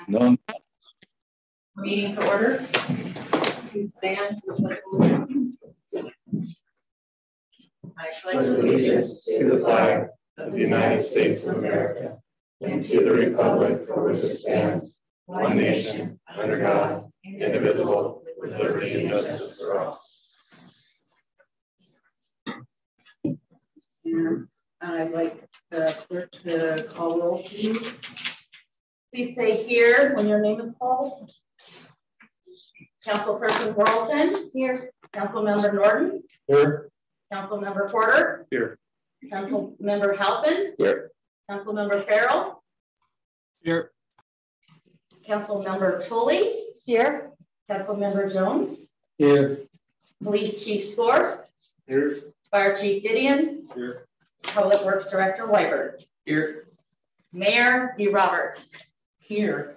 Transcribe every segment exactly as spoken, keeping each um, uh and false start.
None. Meeting to order. Please stand for the pledge of allegiance. I pledge allegiance to the flag of the United States of America and to the republic for which it stands, one nation, under God, indivisible, with liberty and justice for all. And I'd like the clerk to call roll, please. Please say here when your name is called. Councilperson Worrelton. Here. Councilmember Norton. Here. Councilmember Porter. Here. Councilmember Halpin. Here. Councilmember Farrell. Here. Councilmember Tully. Here. Councilmember Jones. Here. Police Chief Score. Here. Fire Chief Didion. Here. Public Works Director Weibert. Here. Mayor D. Roberts. Here.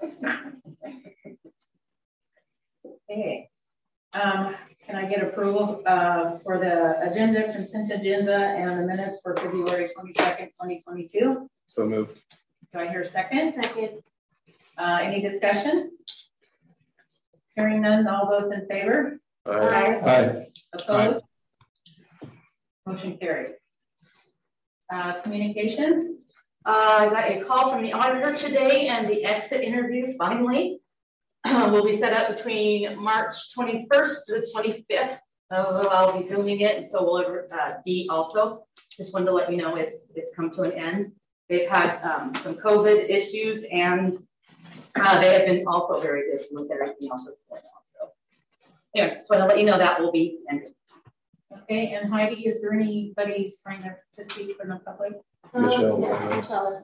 Okay. Um, can I get approval uh, for the agenda, consent agenda, and the minutes for February twenty-second, twenty twenty-two? So moved. Do I hear a second? Second. Uh, any discussion? Hearing none, all those in favor? Aye. Aye. Opposed? Aye. Motion carried. Uh, communications. Uh, I got a call from the auditor today, and the exit interview finally uh, will be set up between March twenty-first to the twenty-fifth. Uh, I'll be zooming it, and so will uh, Dee also. Just wanted to let you know it's it's come to an end. They've had um, some COVID issues, and uh, they have been also very busy with everything else that's going on. So, yeah, just want to let you know that will be ended. Okay, and Heidi, is there anybody signed up to speak for the public? Michelle. Uh, yes, Michelle.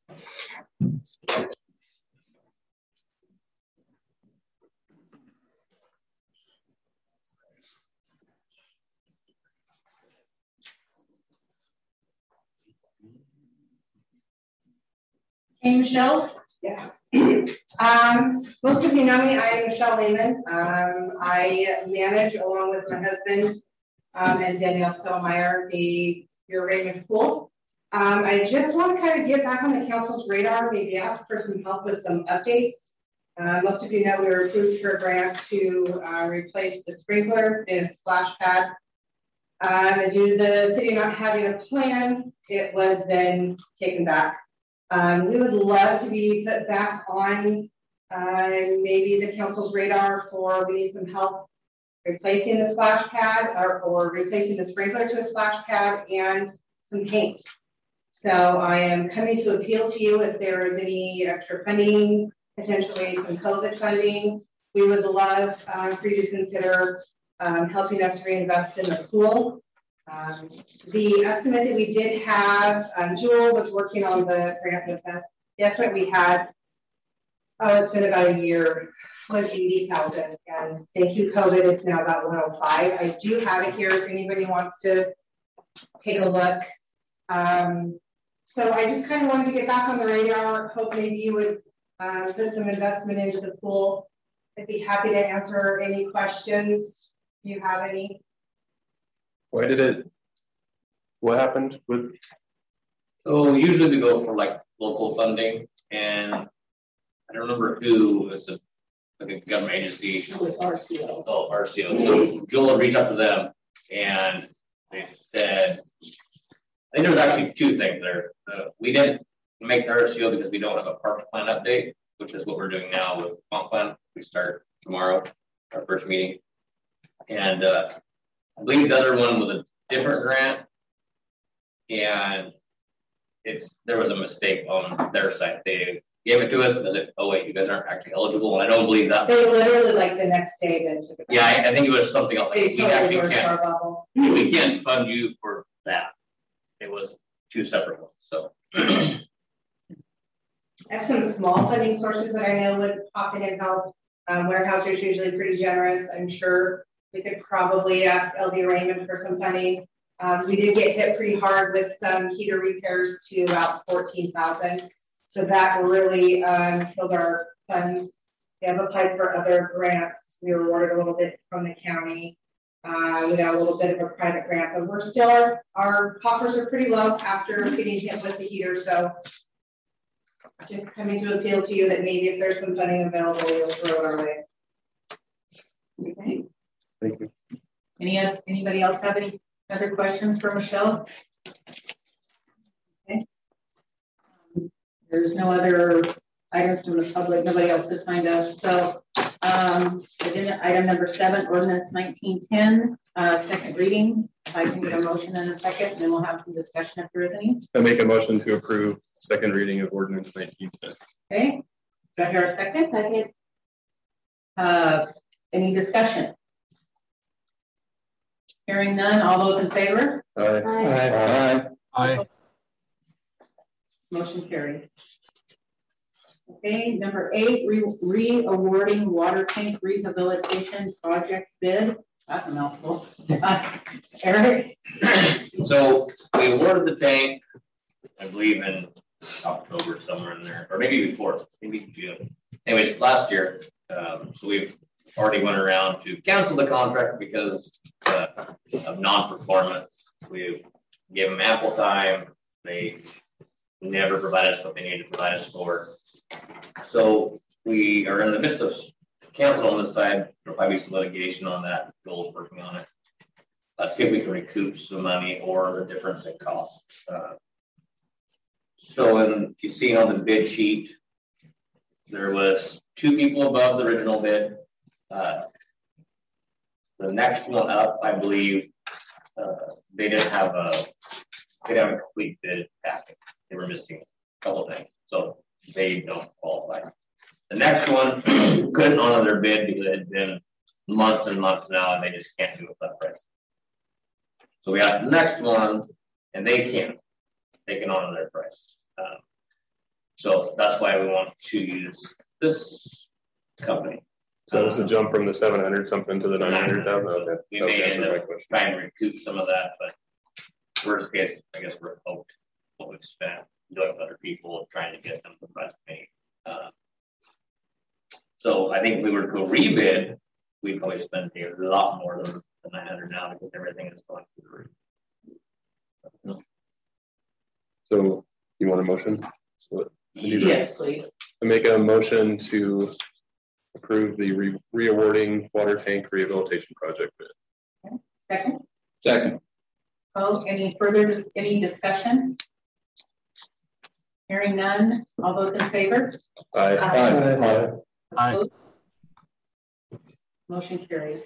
Hey, Michelle. Yes. um, most of you know me. I am Michelle Lehman. Um, I manage, along with my husband um, and Danielle Sellmeyer, the your Raymond Pool. Um, I just want to kind of get back on the council's radar, maybe ask for some help with some updates. Uh, most of you know we were approved for a grant to uh, replace the sprinkler in a splash pad. Um, and due to the city not having a plan, it was then taken back. Um, we would love to be put back on uh, maybe the council's radar for we need some help replacing the splash pad or, or replacing the sprinkler to a splash pad and some paint. So I am coming to appeal to you if there is any extra funding, potentially some COVID funding. We would love um, for you to consider um, helping us reinvest in the pool. Um, the estimate that we did have, um, Jewel was working on the grant with us. The estimate we had, oh, it's been about a year, was eighty thousand. And thank you, COVID, it's now about one oh five. I do have it here if anybody wants to take a look. Um, so I just kind of wanted to get back on the radar. Hope maybe you would uh, put some investment into the pool. I'd be happy to answer any questions if you have any. Why did it? What happened with? So usually we go for like local funding, and I don't remember who was the like a government agency. It was R C O. Oh, R C O. So Joel had reached out to them, and they said, I think there was actually two things there. Uh, we didn't make the R C O because we don't have a park plan update, which is what we're doing now with comp plan. We start tomorrow, our first meeting, and uh, I believe the other one was a different grant, and it's there was a mistake on their side. They gave it to us because it, oh wait, you guys aren't actually eligible, and I don't believe that. They literally like the next day then took it. Yeah, I, I think it was something else. Like, we actually can't, we can't fund you for that. It was two separate ones. So I have some small funding sources that I know would pop in and help. Um, Warehouse is usually pretty generous. I'm sure we could probably ask L V Raymond for some funding. Um, we did get hit pretty hard with some heater repairs to about fourteen thousand. So that really um, killed our funds. We have applied for other grants. We were awarded a little bit from the county. Uh, we got a little bit of a private grant, but we're still, our, our coffers are pretty low after getting hit with the heater. So just coming to appeal to you that maybe if there's some funding available, you'll throw it our way. Okay. Thank you. Any anybody else have any other questions for Michelle? Okay. Um, there's no other items from the public. Nobody else has signed up. So um, agenda item number seven, ordinance nineteen ten, uh, second reading. If I can get a motion in a second, and then we'll have some discussion if there is any. I make a motion to approve second reading of ordinance nineteen ten. Okay. Do I hear a second? Second. Uh, any discussion? Hearing none. All those in favor? Aye. Aye. Aye. Motion carried. Okay, number eight, re-awarding water tank rehabilitation project bid. That's a mouthful. Uh, Eric? So we awarded the tank, I believe in October, somewhere in there, or maybe before, maybe June. Anyways, last year. Um, so we've already went around to cancel the contract because uh, of non-performance. We've given them ample time. They never provide us what they need to provide us for. So we are in the midst of canceling on this side. There'll probably be some litigation on that. Joel's working on it. Let's see if we can recoup some money or the difference in cost. Uh, so in, you see on the bid sheet, there was two people above the original bid. Uh, the next one up, I believe, uh, they didn't have a they didn't have a complete bid packet. They were missing a couple things, so they don't qualify. The next one couldn't honor their bid because it had been months and months now, and they just can't do it that price. So we asked the next one, and they can't. They can honor their price. Um, so that's why we want to use this company. So it's a jump from the seven hundred something to the nine hundred thousand. Okay. We may end up trying to recoup some of that, but worst case, I guess we're hoped what we've spent doing with other people trying to get them to press me. Uh, so I think if we were to go rebid, we'd probably spend a lot more than the nine hundred now because everything is going through the roof. So you want a motion? So yes, please. I make a motion to approve the re- re-awarding water tank rehabilitation project bid. Okay. Second. Second. Oh, any further dis- any discussion? Hearing none. All those in favor? Aye. Aye. Aye. Aye. Motion carried.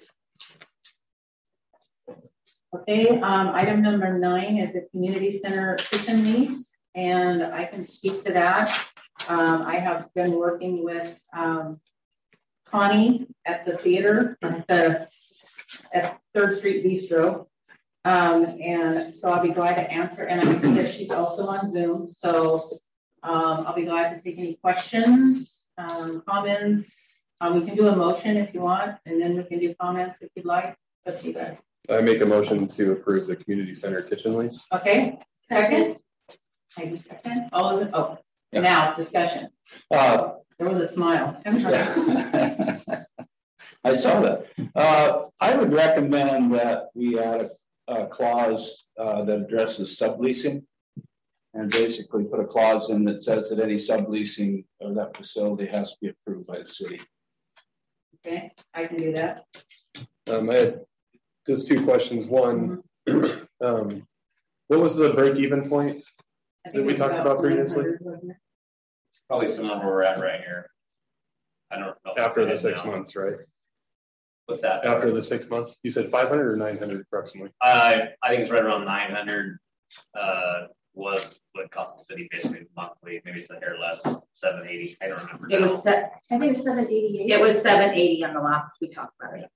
Okay, um, item number nine is the community center kitchen lease, and I can speak to that. Um, I have been working with um, Connie at the theater at the at Third Street Bistro, um, and so I'll be glad to answer. And I see that she's also on Zoom, so um, I'll be glad to take any questions, um, comments. Um, we can do a motion if you want, and then we can do comments if you'd like. It's up to you guys. I make a motion to approve the community center kitchen lease. Okay, second. Maybe second. All those in, oh, Yeah. Now discussion. Uh, There was a smile. yeah. I saw that. Uh, I would recommend that we add a, a clause uh, that addresses subleasing, and basically put a clause in that says that any subleasing of that facility has to be approved by the city. Okay, I can do that. Um, I had just two questions. One, mm-hmm. um, what was the break-even point that we talked about previously? It's probably similar to where we're at right here. I don't know. After the six now. months, right? What's that? After the six months, you said five hundred or nine hundred approximately. Uh, I think it's right around nine hundred. Uh, was what cost the city basically monthly. Maybe it's a hair less, seven eighty. I don't remember. It now. was set. I think it's seven eighty-eight. It was seven eighty on the last we talked about it.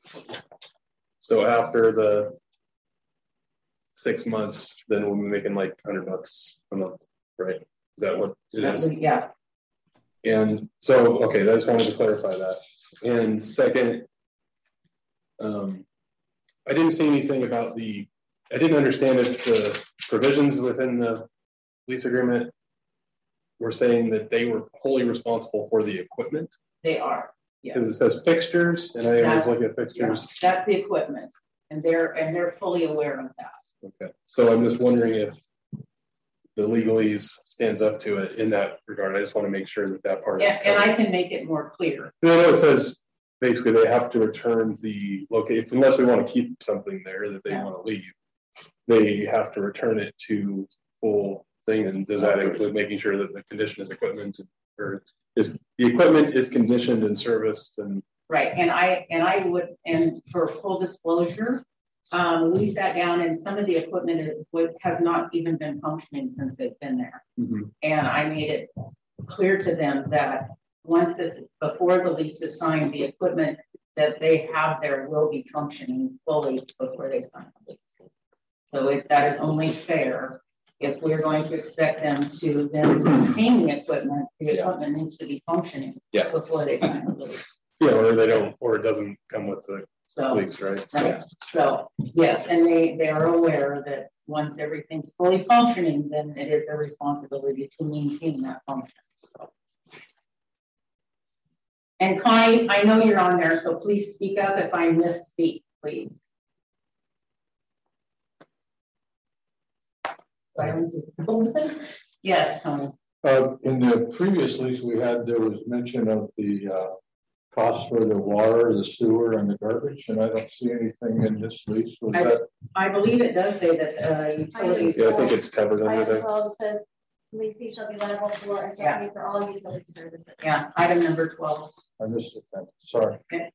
So after the six months, then we'll be making like hundred bucks a month, right? Is that what it is? Yeah. And so, okay, I just wanted to clarify that. And second, um, I didn't see anything about the, I didn't understand if the provisions within the lease agreement were saying that they were wholly responsible for the equipment. They are. Yeah. Because it says fixtures, and I always look at fixtures. Yeah, that's the equipment, and they're and they're fully aware of that. Okay, so I'm just wondering if the legalese stands up to it in that regard. I just want to make sure that that part yeah, is and I can make it more clear. I know it says basically they have to return the location unless we want to keep something there that they yeah. want to leave. They have to return it to full thing. And does that include making sure that the condition is equipment or is the equipment is conditioned and serviced and right? And I and I would and for full disclosure. Um, we sat down and some of the equipment would, has not even been functioning since they've been there. Mm-hmm. And I made it clear to them that once this, before the lease is signed, the equipment that they have there will be functioning fully before they sign the lease. So if that is only fair, if we're going to expect them to then maintain the equipment, the equipment needs to be functioning yeah. before they sign the lease. Yeah, or they don't, or it doesn't come with the So, lease, right? So. right. So yes, and they, they are aware that once everything's fully functioning, then it is their responsibility to maintain that function. So. And Connie, I know you're on there, so please speak up if I misspeak, please. Silence is golden. Yes, Tony. Uh, in the previous lease we had, there was mention of the uh, cost for the water, the sewer, and the garbage, and I don't see anything in this lease. Was I, that? I believe it does say that uh, utilities. Yeah, I think it's covered under there. twelve says leasing shall be liable for and yeah. for all utility services. Yeah, item number twelve. I missed it then. Sorry. Okay.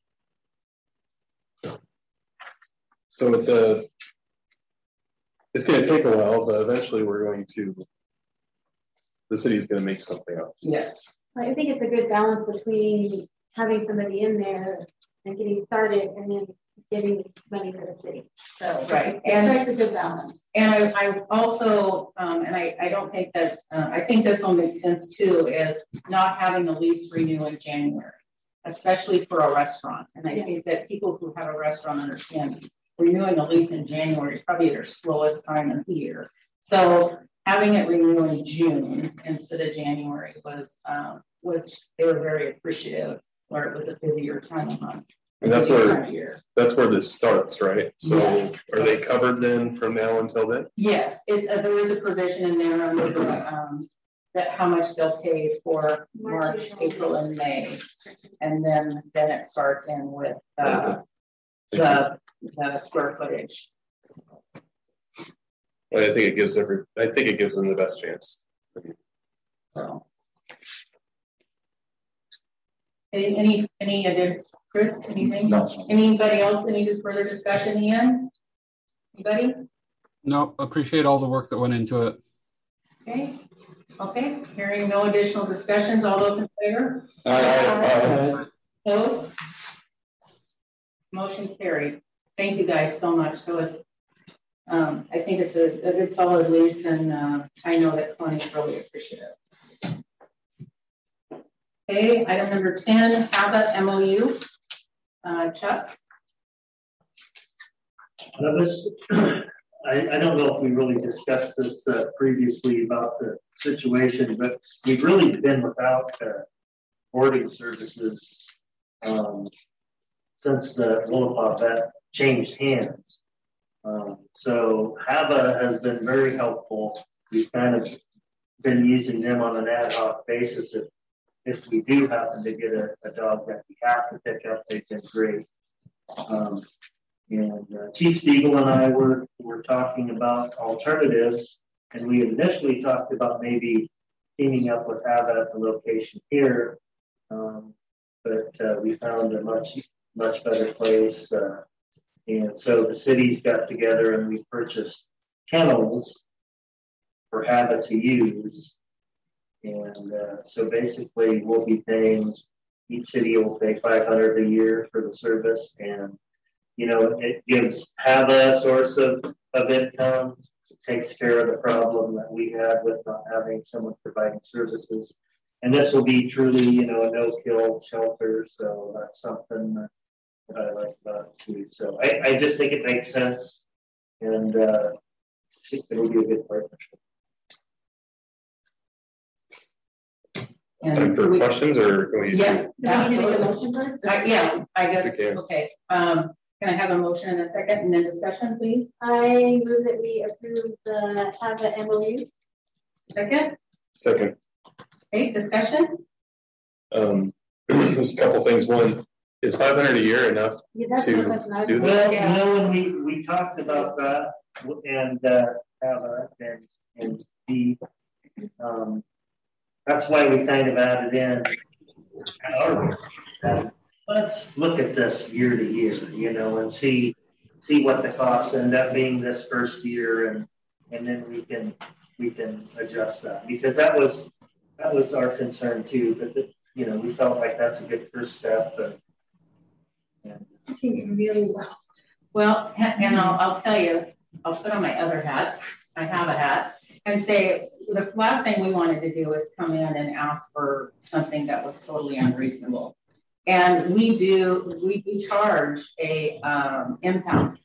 So the it's going to take a while, but eventually we're going to. The city is going to make something up. Yes. I think it's a good balance between having somebody in there and getting started and then giving money to the city. So right. It and strikes a good balance. And I, I also, um, and I, I don't think that, uh, I think this will make sense too, is not having a lease renew in January, especially for a restaurant. And I yes. think that people who have a restaurant understand renewing a lease in January is probably their slowest time of the year. So having it renew in June instead of January was, um, was they were very appreciative, where it was a busier time of month. And that's where that's where this starts, right? So yes. are so, they covered then from now until then? Yes, it, uh, there is a provision in there under the, um, that how much they'll pay for March, March April, and May, and then then it starts in with uh, the the square footage. Well, I think it gives every. I think it gives them the best chance. So. Any, any, any other, Chris, anything? No. Anybody else, any further discussion, Ian? Anybody? No, appreciate all the work that went into it. Okay. Okay. Hearing no additional discussions, all those in favor? Aye. Opposed? Motion carried. Thank you guys so much. So it's, um, I think it's a, a good solid lease, and uh, I know that Connie's really appreciative. Okay, item number ten, H A B A M O U. Uh, Chuck? Now this, I, I don't know if we really discussed this uh, previously about the situation, but we've really been without uh, boarding services um, since the Willapa vet changed hands. Um, so H A B A has been very helpful. We've kind of been using them on an ad hoc basis. If, if we do happen to get a, a dog that we have to pick up, they've been great. Um, and uh, Chief Stiegel and I were, were talking about alternatives, and we initially talked about maybe teaming up with H A B A at the location here, um, but uh, we found a much, much better place. Uh, and so the cities got together and we purchased kennels for H A B A to use. And uh, so basically we'll be paying, each city will pay five hundred dollars a year for the service. And, you know, it gives H A B A a source of, of income. It takes care of the problem that we had with not having someone providing services. And this will be truly, you know, a no-kill shelter. So that's something that, that I like about it too. So I, I just think it makes sense. And uh, it'll be a good partnership. Time for we, questions, or can we? Yeah, do we need to make a motion first? Uh, yeah, I guess. Okay. Um, can I have a motion in a second and then discussion, please? I move that we approve the H A B A M O U. Second? Second. Okay, discussion? Um, there's a couple things. One, is five hundred a year enough Yeah, that's to the question I was do gonna this? Well, Yeah. you know, when we, we talked about that and, uh, Ava and, and Steve, um, that's why we kind of added in, our, uh, let's look at this year to year, you know, and see, see what the costs end up being this first year, and, and then we can, we can adjust that, because that was, that was our concern too, but the, you know, we felt like that's a good first step. But, It seems really well. Well, and I'll, I'll tell you, I'll put on my other hat. I have a hat, and say the last thing we wanted to do is come in and ask for something that was totally unreasonable. And we do, we do charge a um, impound.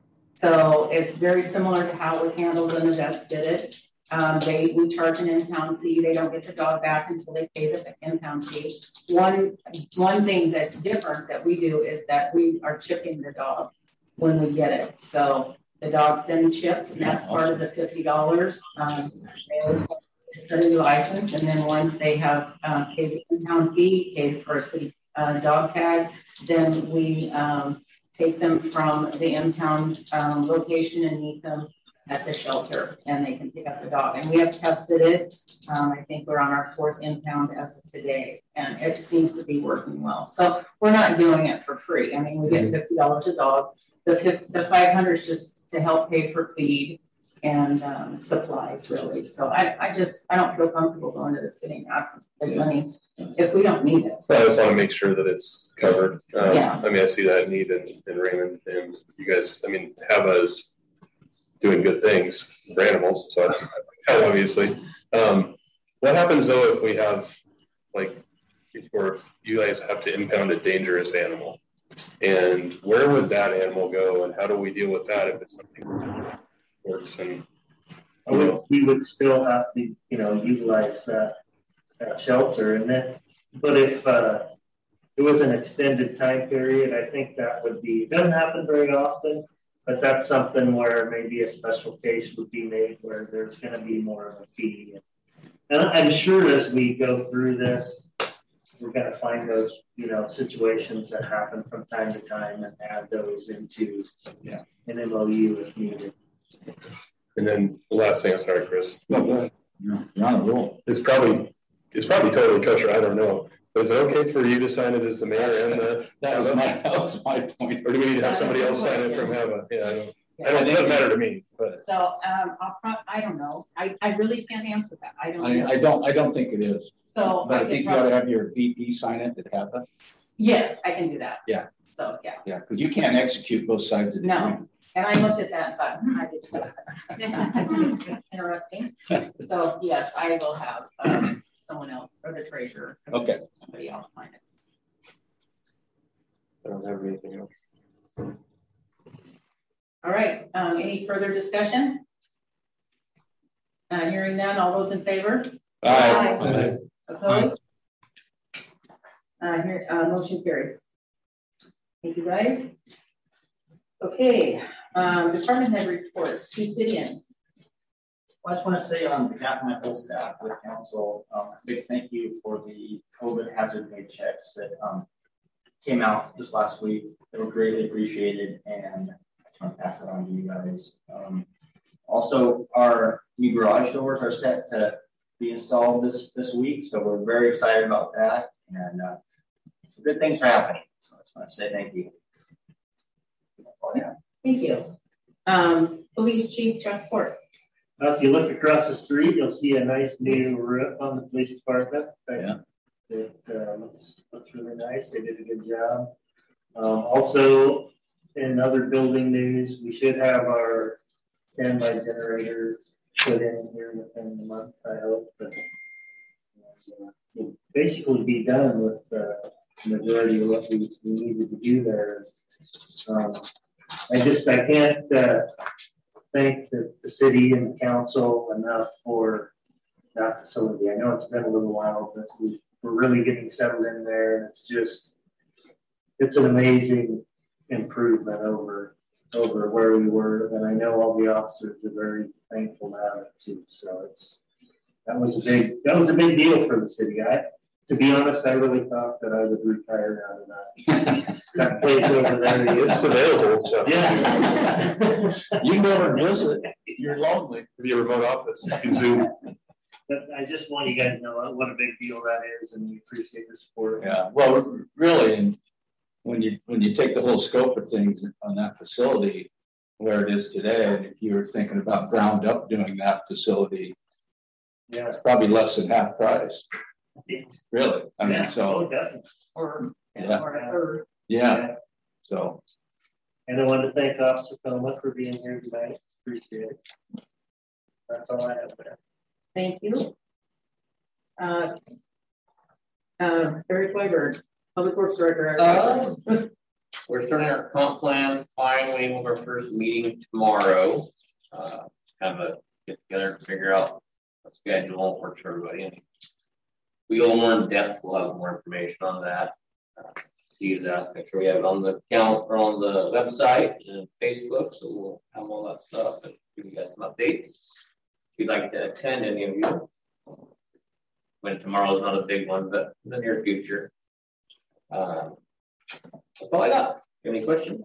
So it's very similar to how it was handled when the vets did it. Um, they, we charge an impound fee. They don't get the dog back until they pay the impound fee. One, one thing that's different that we do is that we are chipping the dog when we get it. So the dog's been chipped, and that's part of the fifty dollars. Um, they get a new license, and then once they have um, paid the impound fee, paid for a city uh, dog tag, then we um, take them from the impound um, location and meet them at the shelter, and they can pick up the dog. And we have tested it. Um, I think we're on our fourth impound as of today, and it seems to be working well. So we're not doing it for free. I mean, we get fifty dollars a dog. The the five hundred is just to help pay for feed and um, supplies, really. So I, I just, I don't feel comfortable going to the city and asking for money if we don't need it. I just want to make sure that it's covered. Um, Yeah. I mean, I see that need in, in Raymond, and you guys, I mean, have us doing good things for animals, so obviously. Um, what happens though if we have, like, or if you guys have to impound a dangerous animal? And where would that animal go, and how do we deal with that if it's something that works? And I would, we would still have to, you know, utilize that, that shelter. And then, but if uh, it was an extended time period, I think that would be, it doesn't happen very often, but that's something where maybe a special case would be made where there's going to be more of a fee. And I'm sure as we go through this, we're going to find those, you know, situations that happen from time to time and add those into yeah. an M O U if needed. And then the last thing, I'm sorry, Chris. No, go ahead. No, not at all. It's probably, it's probably totally kosher. I don't know. But is it okay for you to sign it as the mayor and the? that was my that was my point. Or do we need to have somebody else sign it from Hava? Yeah, I don't. Yeah. I don't. It doesn't matter to me. But so um, I'll pro- I don't know. I, I really can't answer that. I don't. I, I don't. I don't think it is. So, but I, I think you probably, ought to have your V P sign it at Hava. Yes, I can do that. Yeah. So yeah. Yeah, because you can't execute both sides of the no. agreement. And I looked at that and thought, hmm, I did that. Interesting. So yes, I will have um, someone else or the treasurer. Or okay. Somebody else find it. I don't have anything else. All right. Um, any further discussion? Uh, hearing none. All those in favor? Aye. Aye. Opposed? Uh, here, uh, motion carried. Thank you, guys. Okay. Um, department head reports. Chief Gideon. Well, I just want to say on behalf of my whole staff with council, um, a big thank you for the COVID hazard pay checks that um, came out this last week. They were greatly appreciated, and I just want to pass it on to you guys. Um, also, our new garage doors are set to be installed this this week, so we're very excited about that, and uh, some good things are happening. So I just want to say thank you. Yeah. Thank you. Um, Police Chief Chuck Sport. Uh, if you look across the street, you'll see a nice new roof on the police department. Yeah. It uh, looks, looks really nice. They did a good job. Um, also, in other building news, we should have our standby generator put in here within the month, I hope. But, so we'll basically be done with the majority of what we, we needed to do there. Um, I just, I can't uh, thank the, the city and the council enough for that facility. I know it's been a little while, but we, we're really getting settled in there. And it's just, it's an amazing improvement over, over where we were. And I know all the officers are very thankful to have it too. So it's, that was a big, that was a big deal for the city. I, to be honest, I really thought that I would retire out of that. That place over there is available. So. Yeah. You never visit. You're lonely. Maybe a remote office. You can Zoom. But I just want you guys to know what a big deal that is, and we appreciate the support. Yeah. Well, really, and when you when you take the whole scope of things on that facility, where it is today, and if you were thinking about ground up doing that facility, yeah, it's probably less than half price. Really, I mean, yeah. so Oh, definitely. Or, yeah. or a third. Yeah. Yeah. So. And I want to thank Officer Thelma for being here tonight. Appreciate it. That's all I have there. Thank you. Uh, uh, Eric Weiberg, Public Works Director. Uh, we're starting our comp plan finally with our first meeting tomorrow. Uh, it's kind of a get together to figure out a schedule works for everybody. And we go more in depth, we'll have more information on that. Uh, He's asked, make sure we have it on the account or on the website and Facebook, so we'll have all that stuff and give you guys some updates. If you'd like to attend any of you, when tomorrow is not a big one, but in the near future. Um, that's all I got. Any questions?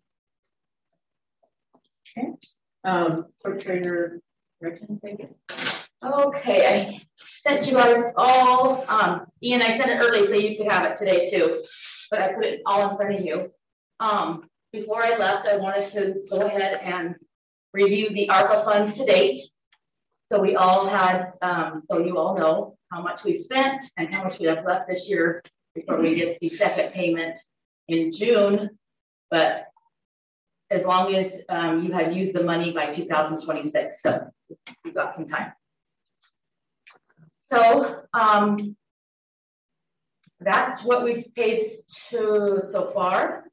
Okay. Um, Clerk Treasurer Gretchen, thank you. Okay, I sent you guys all, um, Ian, I sent it early so you could have it today too, but I put it all in front of you. Um, before I left, I wanted to go ahead and review the ARPA funds to date. So we all had, um, so you all know how much we've spent and how much we have left this year before we get the second payment in June. But as long as um, you have used the money by two thousand twenty-six, so we've got some time. So um, that's what we've paid to so far.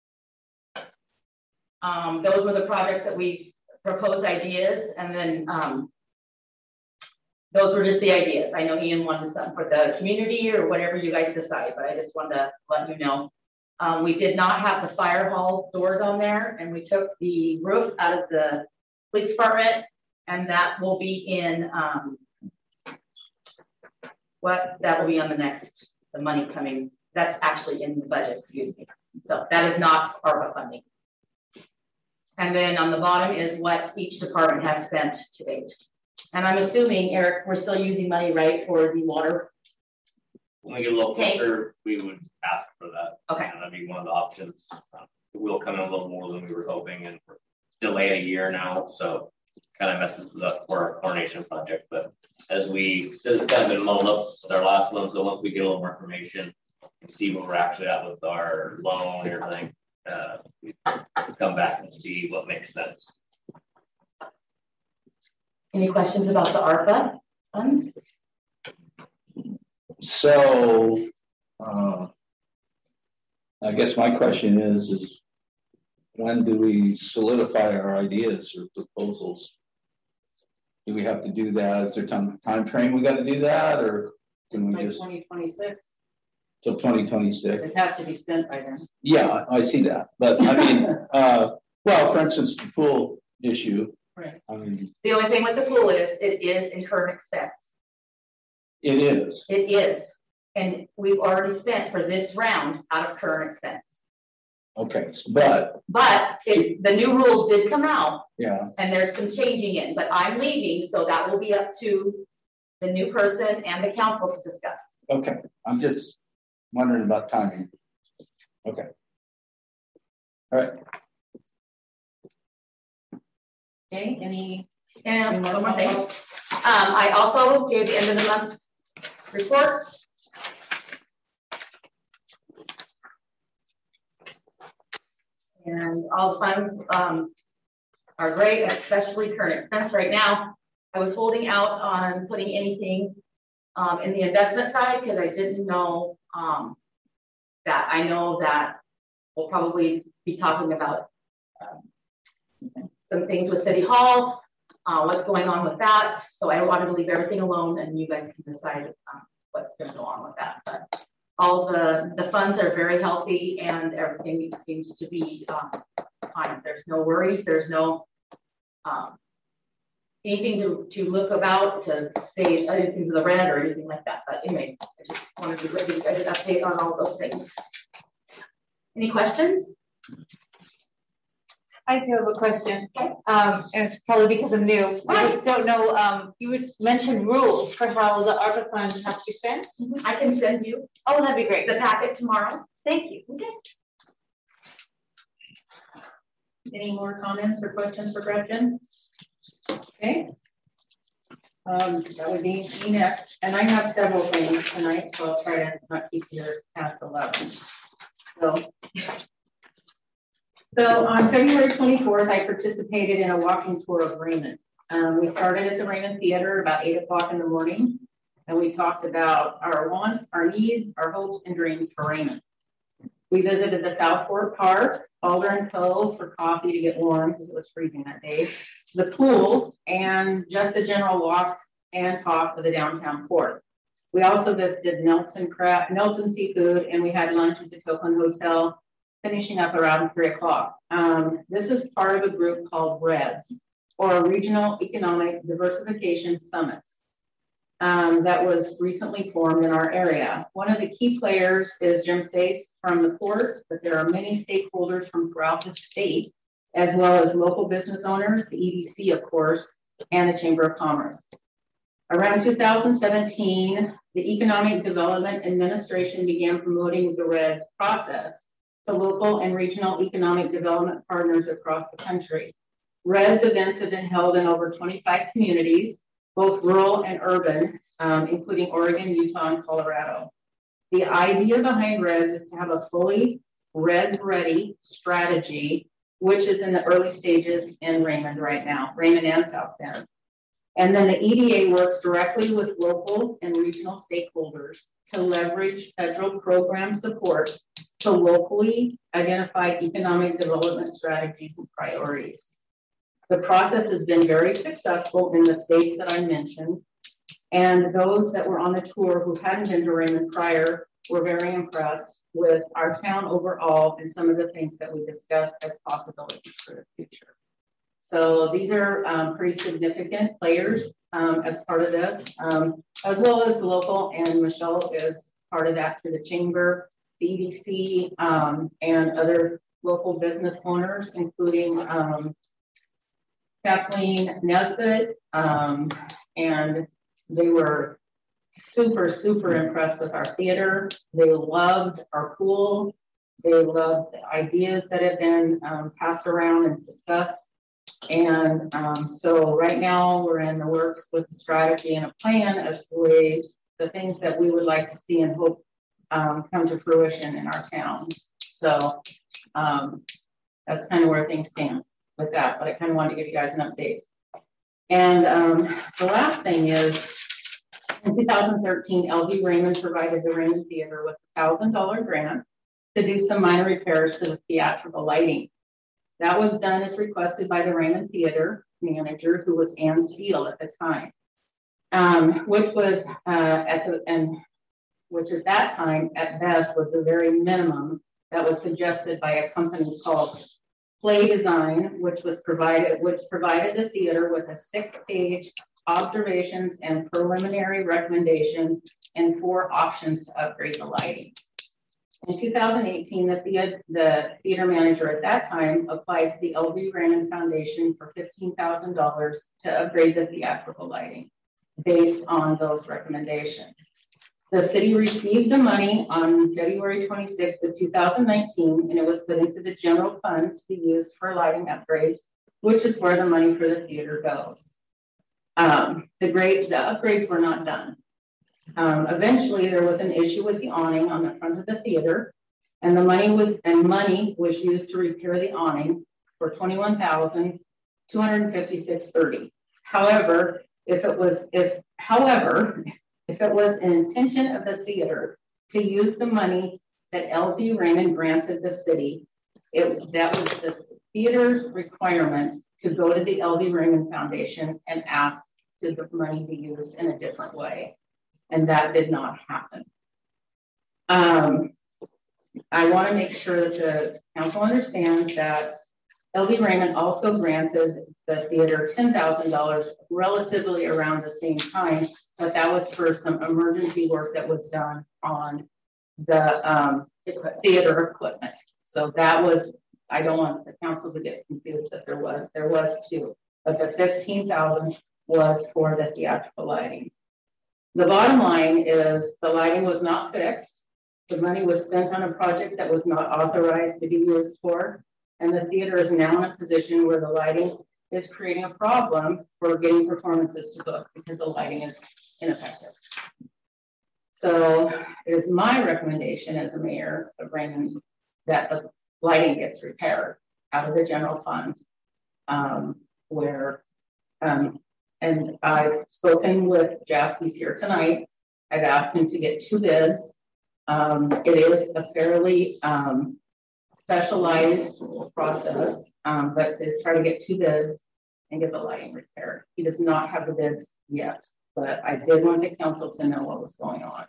Um, those were the projects that we've proposed ideas, and then um, those were just the ideas. I know Ian wanted something for the community or whatever you guys decide, but I just wanted to let you know. Um, we did not have the fire hall doors on there, and we took the roof out of the police department, and that will be in um, what that will be on the next, the money coming. That's actually in the budget, excuse me. So that is not ARPA funding. And then on the bottom is what each department has spent to date. And I'm assuming, Eric, we're still using money, right, for the water? When we get a little closer, we would ask for that. Okay. And that'd be one of the options. Uh, it will come in a little more than we were hoping, and we're delayed a year now, so kind of messes us up for our coronation project. But as we, this has kind of been mulled up with our last one, so once we get a little more information and see what we're actually at with our loan and everything, uh, we come back and see what makes sense. Any questions about the ARPA funds? So, uh, I guess my question is, is when do we solidify our ideas or proposals? Do we have to do that? Is there time time frame we got to do that, or can we like just twenty twenty-six? Till twenty twenty-six? It has to be spent by then. Yeah, I, I see that, but I mean, uh, well, for instance, the pool issue. Right. I mean, the only thing with the pool is it is in current expense. It is. It is. And we've already spent for this round out of current expense. Okay, but. But it, the new rules did come out. Yeah. And there's some changing in, but I'm leaving, so that will be up to the new person and the council to discuss. Okay, I'm just wondering about timing. Okay. All right. Okay, any? And one more thing. Um, I also gave the end of the month reports. And all the funds um, are great, especially current expense right now. I was holding out on putting anything um, in the investment side because I didn't know um, that I know that we'll probably be talking about um, some things with City Hall, uh, what's going on with that. So I wanted to leave everything alone, and you guys can decide um, what's going to go on with that. But all the, the funds are very healthy, and everything seems to be um, fine. There's no worries. There's no, um, anything to, to look about to say anything to the red or anything like that. But anyway, I just wanted to give you guys an update on all those things. Any questions? I do have a question, um, and it's probably because I'm new. I just don't know. Um, you would mention rules for how the ARPA funds have to be spent. Mm-hmm. I can send you. Oh, that'd be great. The packet tomorrow. Thank you. Okay. Any more comments or questions for Gretchen? Okay. Um, that would be me next. And I have several things tonight, so I'll try to not keep you past eleven. So. So on February twenty-fourth, I participated in a walking tour of Raymond. Um, we started at the Raymond Theater about eight o'clock in the morning, and we talked about our wants, our needs, our hopes, and dreams for Raymond. We visited the Southport Park, Alder and Cove for coffee to get warm because it was freezing that day, the pool, and just a general walk and talk of the downtown port. We also visited Nelson Crab, Nelson Seafood, and we had lunch at the Tokeland Hotel, finishing up around three o'clock. Um, this is part of a group called REDS, or Regional Economic Diversification Summits, um, that was recently formed in our area. One of the key players is Jim Sace from the port, but there are many stakeholders from throughout the state, as well as local business owners, the E D C, of course, and the Chamber of Commerce. Around two thousand seventeen, the Economic Development Administration began promoting the REDS process to local and regional economic development partners across the country. REDS events have been held in over twenty-five communities, both rural and urban, um, including Oregon, Utah, and Colorado. The idea behind REDS is to have a fully REDS-ready strategy, which is in the early stages in Raymond right now, Raymond and South Bend. And then the E D A works directly with local and regional stakeholders to leverage federal program support to locally identify economic development strategies and priorities. The process has been very successful in the states that I mentioned, and those that were on the tour who hadn't been to Raymond prior were very impressed with our town overall and some of the things that we discussed as possibilities for the future. So these are um, pretty significant players um, as part of this, um, as well as local, and Michelle is part of that through the chamber, the E D C, um, and other local business owners, including um, Kathleen Nesbitt, um, and they were super, super impressed with our theater. They loved our pool. They loved the ideas that have been um, passed around and discussed. And um, so right now we're in the works with a strategy and a plan as to ways, the things that we would like to see and hope um, come to fruition in our town. So um, that's kind of where things stand with that, but I kind of wanted to give you guys an update. And um, the last thing is, in two thousand thirteen, L V Raymond provided the Raymond Theater with a one thousand dollar grant to do some minor repairs to the theatrical lighting. That was done as requested by the Raymond Theater manager, who was Ann Steele at the time, um, which was uh, at the and which at that time at best was the very minimum that was suggested by a company called Play Design, which was provided which provided the theater with a six-page observations and preliminary recommendations and four options to upgrade the lighting. In two thousand eighteen, the theater, the theater manager at that time applied to the L V Raymond Foundation for fifteen thousand dollars to upgrade the theatrical lighting based on those recommendations. The city received the money on February twenty-sixth of two thousand nineteen, and it was put into the general fund to be used for lighting upgrades, which is where the money for the theater goes. Um, the, grade, the upgrades were not done. Um, eventually, there was an issue with the awning on the front of the theater, and the money was and money was used to repair the awning for twenty-one thousand two hundred fifty-six dollars and thirty cents. However, if it was if however if it was an intention of the theater to use the money that L V Raymond granted the city, it that was the theater's requirement to go to the L V Raymond Foundation and ask to the money be used in a different way. And that did not happen. Um, I want to make sure that the council understands that L V Raymond also granted the theater ten thousand dollars relatively around the same time, but that was for some emergency work that was done on the um, theater equipment. So that was, I don't want the council to get confused that there was, there was two, but the fifteen thousand was for the theatrical lighting. The bottom line is the lighting was not fixed. The money was spent on a project that was not authorized to be used for. And the theater is now in a position where the lighting is creating a problem for getting performances to book because the lighting is ineffective. So it is my recommendation as a mayor of Raymond that the lighting gets repaired out of the general fund, um, where, um, and I've spoken with Jeff, he's here tonight. I've asked him to get two bids. Um, it is a fairly um, specialized process, um, but to try to get two bids and get the lighting repaired. He does not have the bids yet, but I did want the council to know what was going on.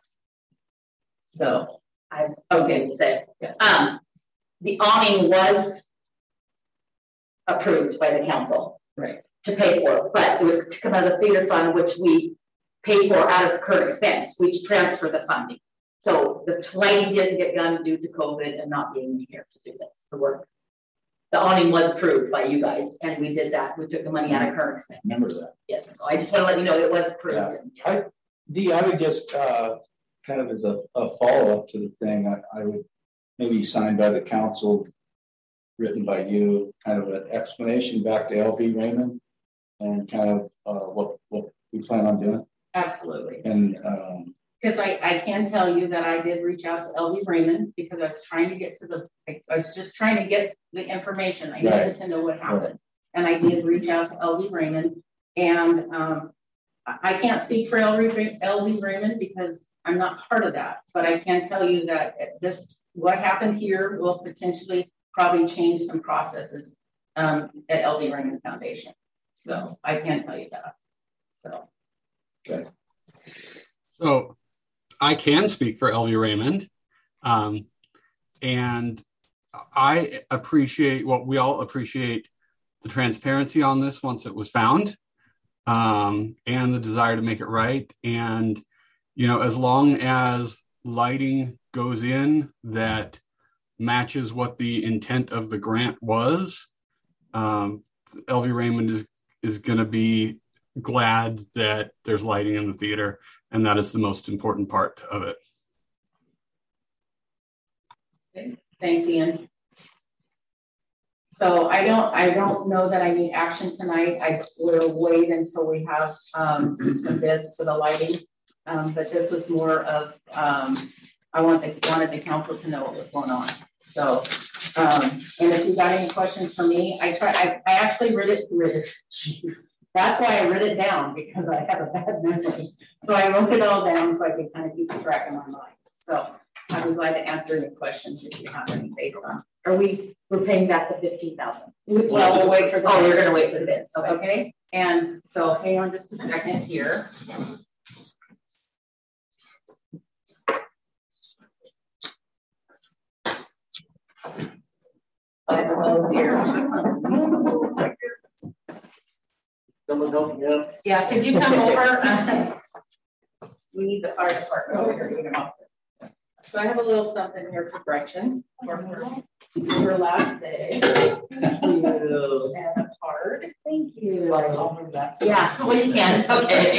So I okay said yes. Um, the awning was approved by the council, right, to pay for it, but it was to come out of the theater fund, which we pay for out of current expense. We transfer the funding. So the lighting didn't get done due to COVID and not being here to do this, the work. The awning was approved by you guys, and we did that. We took the money out of current expense. Remember that. Yes, so I just want to let you know it was approved. Yeah. I, Dee, I would just uh, kind of as a, a follow-up to the thing, I, I would maybe signed by the council, written by you, kind of an explanation back to L V Raymond and kind of uh, what, what we plan on doing. Absolutely. And um, because I, I can tell you that I did reach out to L V Raymond because I was trying to get to the, I, I was just trying to get the information. I needed right. to know what happened. Right. And I did reach out to L V Raymond, and um, I can't speak for L V, L V Raymond because I'm not part of that, but I can tell you that this, what happened here will potentially probably change some processes um, at L V Raymond Foundation. So I can tell you that. So. Okay. So I can speak for L V Raymond. Um, and I appreciate what well, we all appreciate the transparency on this once it was found, um, and the desire to make it right. And, you know, as long as lighting goes in that matches what the intent of the grant was, um, L V Raymond is, is going to be glad that there's lighting in the theater, and that is the most important part of it. Okay. Thanks, Ian. So I don't, I don't know that I need action tonight. I will wait until we have um, some bids for the lighting. Um, but this was more of, um, I want the, wanted the council to know what was going on. So, um, and if you got any questions for me, I try, I, I actually read it, read it. That's why I wrote it down, because I have a bad memory. So I wrote it all down so I could kind of keep track in my mind. So I'm glad to answer any questions if you have any based on. Are we, we're paying back the fifteen thousand? Well, we'll wait for the Oh, we're going to wait for the bids. Okay. okay. And so hang on just a second here. Oh dear. Someone help me out? Yeah, could you come over? We need the fire department over here to get them off. So I have a little something here for Gretchen for her, her last day. Thank you. And a card. Thank you. I'll that. Yeah, well you can, it's okay.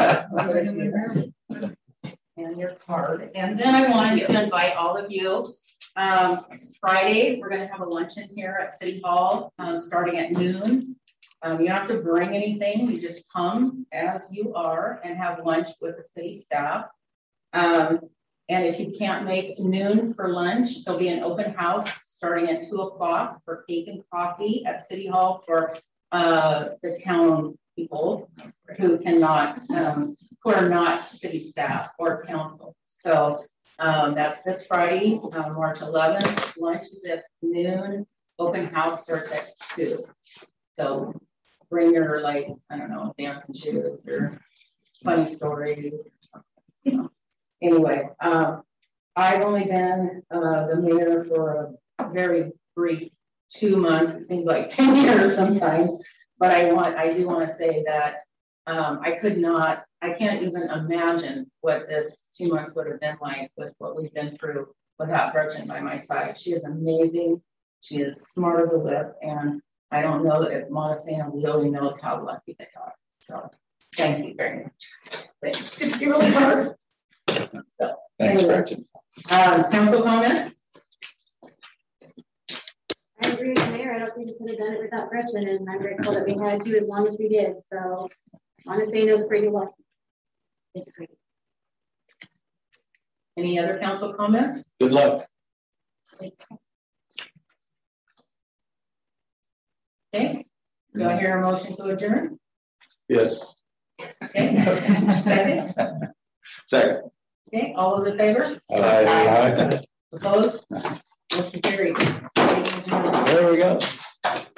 And your card. And then I wanted to invite all of you. Um, it's Friday, we're going to have a luncheon here at City Hall, um, starting at noon. Um, you don't have to bring anything, you just come as you are and have lunch with the city staff. Um, and if you can't make noon for lunch, there'll be an open house starting at two o'clock for cake and coffee at City Hall for uh, the town people who cannot, um, who are not city staff or council. So um, that's this Friday, uh, March eleventh. Lunch is at noon, open house starts at two. So bring your, like, I don't know, dancing shoes or funny stories or something. So anyway, um, I've only been uh, the mayor for a very brief two months. It seems like ten years sometimes. But I want, I do want to say that um, I could not, I can't even imagine what this two months would have been like with what we've been through without Gretchen by my side. She is amazing. She is smart as a whip, and I don't know if Montesano really knows how lucky they are. So thank you very much. Thanks. It's really hard. So Thanks, anyway, Gretchen. um, council comments? I agree with the mayor. I don't think we could have done it without Gretchen, and I'm grateful that we had you as long as we did. So Montesano's pretty lucky. Thanks. Any other council comments? Good luck. Thanks. Okay. Do I hear a motion to adjourn? Yes. Okay. Second. Second. Okay. All those in favor? Aye. Aye. Opposed? Motion carried. There we go.